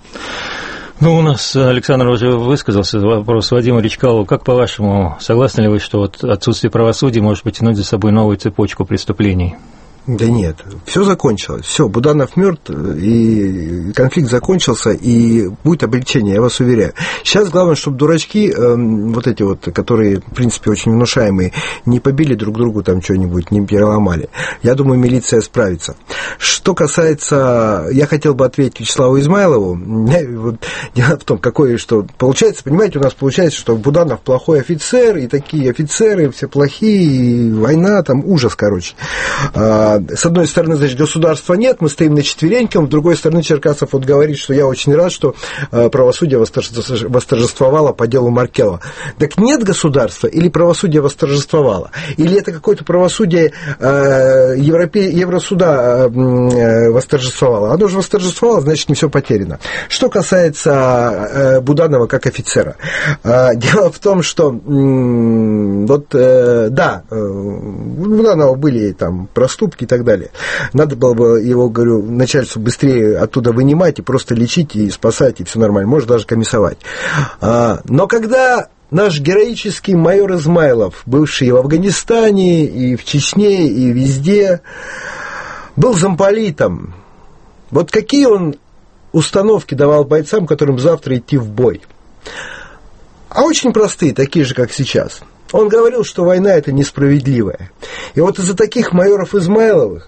Ну, у нас Александр уже высказался, вопрос Вадима Речкалова. Как по-вашему, согласны ли вы, что вот отсутствие правосудия может потянуть за собой новую цепочку преступлений? Да нет, все закончилось, все, Буданов мертв, и конфликт закончился, и будет облегчение, я вас уверяю. Сейчас главное, чтобы дурачки, э, вот эти вот, которые, в принципе, очень внушаемые, не побили друг другу там что-нибудь, не переломали. Я думаю, милиция справится. Что касается, я хотел бы ответить Вячеславу Измайлову, вот, дело в том, какое, что получается, понимаете, у нас получается, что Буданов плохой офицер, и такие офицеры все плохие, и война, там ужас, короче. С одной стороны, значит, государства нет, мы стоим на четвереньках, с другой стороны, Черкасов вот говорит, что я очень рад, что правосудие восторжествовало по делу Маркелова. Так нет государства или правосудие восторжествовало? Или это какое-то правосудие Европе... Евросуда восторжествовало? Оно же восторжествовало, значит, не все потеряно. Что касается Буданова как офицера, дело в том, что вот, да, у Буданова были там проступки и так далее. Надо было бы его, говорю, начальству быстрее оттуда вынимать и просто лечить и спасать, и все нормально. Может, даже комиссовать. Но когда наш героический майор Измайлов, бывший и в Афганистане, и в Чечне, и везде, был замполитом, вот какие он установки давал бойцам, которым завтра идти в бой? А очень простые, такие же, как сейчас. Он говорил, что война – это несправедливая. И вот из-за таких майоров Измайловых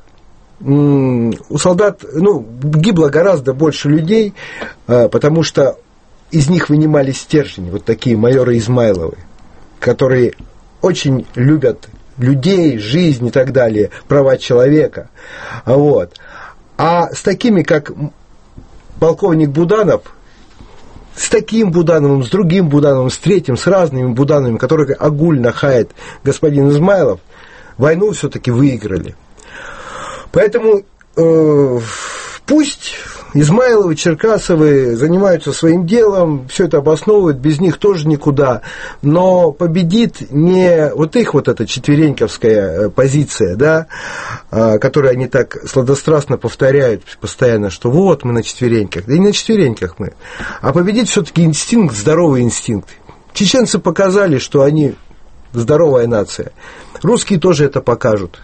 у солдат, ну, гибло гораздо больше людей, потому что из них вынимали стержень, вот такие майоры Измайловы, которые очень любят людей, жизнь и так далее, права человека. Вот. А с такими, как полковник Буданов, с таким Будановым, с другим Будановым, с третьим, с разными Будановыми, которые огульно хает господин Измайлов, войну все-таки выиграли. Поэтому э, пусть Измайловы, Черкасовы занимаются своим делом, все это обосновывают, без них тоже никуда, но победит не вот их вот эта четвереньковская позиция, да, которую они так сладострастно повторяют постоянно, что вот мы на четвереньках, да и на четвереньках мы, а победит все-таки инстинкт, здоровый инстинкт. Чеченцы показали, что они здоровая нация, русские тоже это покажут.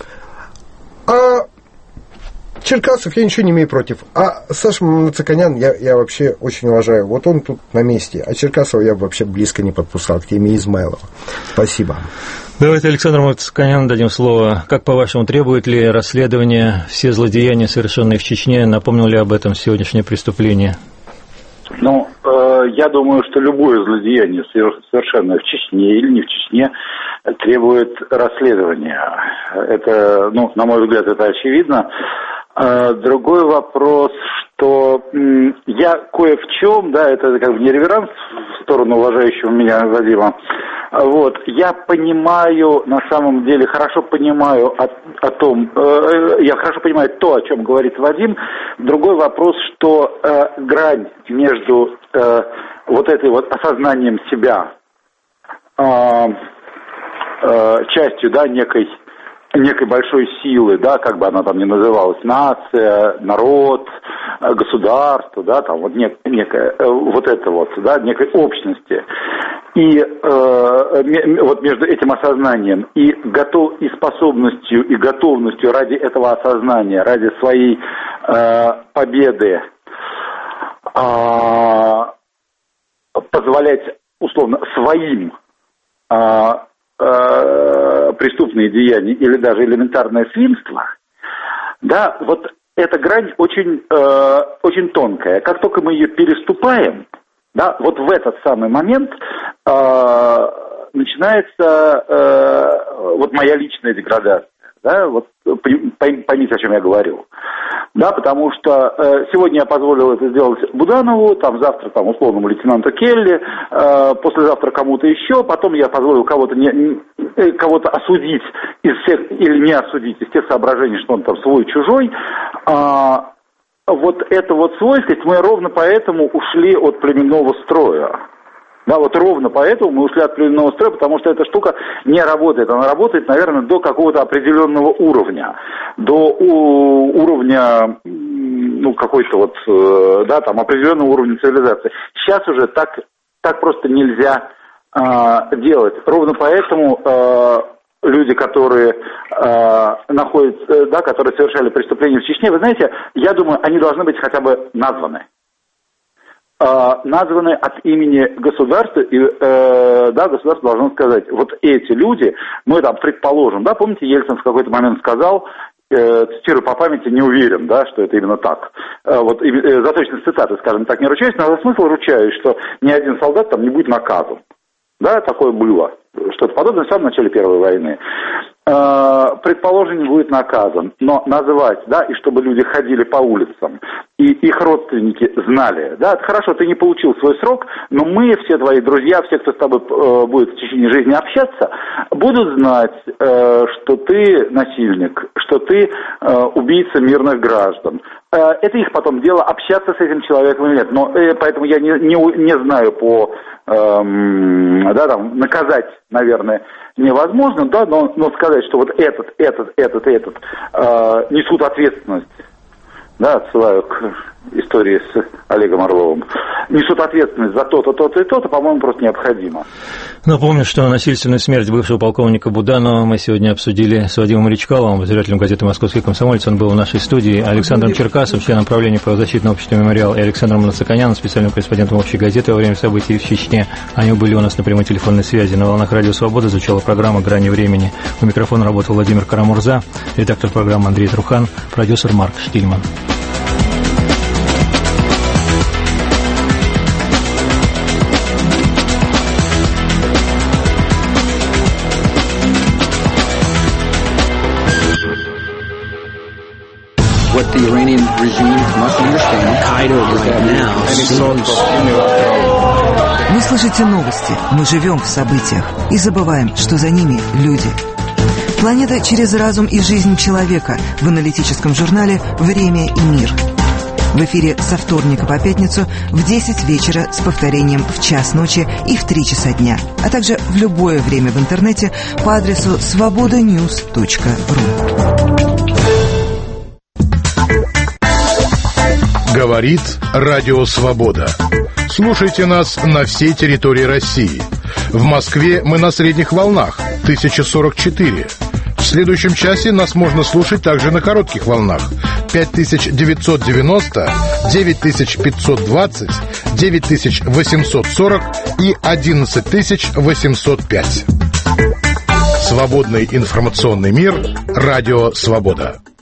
А Черкасов я ничего не имею против. А Саша Мацаканян я, я вообще очень уважаю. Вот он тут на месте. А Черкасова я бы вообще близко не подпускал к теме Измайлова. Спасибо. Давайте Александру Мацаканяну дадим слово. Как, по-вашему, требует ли расследование все злодеяния, совершенные в Чечне? Напомнил ли об этом сегодняшнее преступление? Ну, э, я думаю, что любое злодеяние, совершенное в Чечне или не в Чечне, требует расследования. Это, ну, на мой взгляд, это очевидно. Другой вопрос, что я кое в чем, да, это как бы не реверанс в сторону уважающего меня Вадима, вот, я понимаю, на самом деле, хорошо понимаю о, о том, э, я хорошо понимаю то, о чем говорит Вадим. Другой вопрос, что э, грань между э, вот этой вот осознанием себя э, э, частью, да, некой некой большой силы, да, как бы она там ни называлась, нация, народ, государство, да, там вот нек, некая, вот это вот, да, некой общности. И э, вот между этим осознанием и, готов, и способностью, и готовностью ради этого осознания, ради своей э, победы э, позволять, условно, своим э, преступные деяния или даже элементарное свинство, да, вот эта грань очень, э, очень тонкая. Как только мы ее переступаем, да, вот в этот самый момент э, начинается э, вот моя личная деградация, да, вот поймите, о чем я говорю. Да, потому что э, сегодня я позволил это сделать Буданову, там завтра там условному лейтенанту Келли, э, послезавтра кому-то еще, потом я позволил кого-то не, не, кого-то осудить из всех или не осудить из тех соображений, что он там свой-чужой. А, вот эта вот свойскость, мы ровно поэтому ушли от племенного строя. Да, вот ровно поэтому мы ушли от племенного строя, потому что эта штука не работает. Она работает, наверное, до какого-то определенного уровня. До у, уровня, ну, какой-то вот, э, да, там, определенного уровня цивилизации. Сейчас уже так, так просто нельзя э, делать. Ровно поэтому э, люди, которые э, находятся, да, которые совершали преступления в Чечне, вы знаете, я думаю, они должны быть хотя бы названы. Названы от имени государства, и, э, да, государство должно сказать, вот эти люди, мы там предположим, да, помните, Ельцин в какой-то момент сказал, э, цитирую по памяти, не уверен, да, что это именно так, э, вот э, за точность цитаты, скажем так, не ручаюсь, но за смысл ручаюсь, что ни один солдат там не будет наказан, да, такое было, что-то подобное в самом начале Первой войны. Предположим, не будет наказан, но называть, да, и чтобы люди ходили по улицам, и их родственники знали, да, это хорошо, ты не получил свой срок, но мы, все твои друзья, все, кто с тобой э, будет в течение жизни общаться, будут знать, э, что ты насильник, что ты э, убийца мирных граждан. Э, это их потом дело, общаться с этим человеком или нет, но э, поэтому я не, не, не знаю по, э, да, там, наказать, наверное, невозможно, да, но, но сказать, что вот этот, этот, этот, этот э, несут ответственность, да, отсылаю к истории с Олегом Орловым, несут ответственность за то-то, то-то и то-то, по-моему, просто необходимо. Напомню, что насильственную смерть бывшего полковника Буданова мы сегодня обсудили с Вадимом Речкаловым, обозревателем газеты «Московский комсомолец». Он был в нашей студии, Александром Черкасовым, членом правления правозащитного общества «Мемориал», и Александром Нацаканяном, специальным корреспондентом «Общей газеты» во время событий в Чечне. Они были у нас на прямой телефонной связи. На волнах Радио Свобода звучала программа «Грани времени». У микрофона работал Владимир Карамурза, редактор программы Андрей Трухан, продюсер Марк Штильман. What the Iranian regime must understand, Qaeda right now seems... Вы слышите новости, мы живем в событиях и забываем, что за ними люди. Планета через разум и жизнь человека в аналитическом журнале «Время и мир». В эфире со вторника по пятницу в десять вечера с повторением в час ночи и в три часа дня, а также в любое время в интернете по адресу свобода ньюс точка ру. Говорит Радио Свобода. Слушайте нас на всей территории России. В Москве мы на средних волнах тысяча сорок четыре. В следующем часе нас можно слушать также на коротких волнах пять тысяч девятьсот девяносто, девять тысяч пятьсот двадцать, девять тысяч восемьсот сорок и одиннадцать тысяч восемьсот пять. Свободный информационный мир. Радио Свобода.